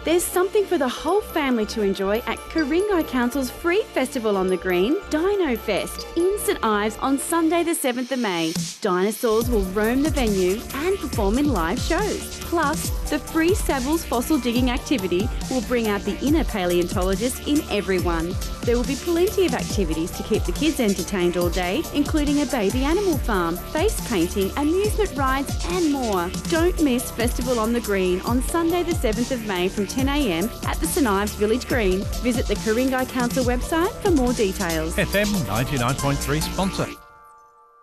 There's something for the whole family to enjoy at Ku-ring-gai Council's free festival on the green, Dino Fest, in St Ives on Sunday the 7th of May. Dinosaurs will roam the venue and perform in live shows. Plus, the free Savills fossil digging activity will bring out the inner paleontologist in everyone. There will be plenty of activities to keep the kids entertained all day, including a baby animal farm, face painting, amusement rides and more. Don't miss Festival on the Green on Sunday the 7th of May from 10 a.m. at the St Ives Village Green. Visit the Ku-ring-gai Council website for more details. FM 99.3 sponsor.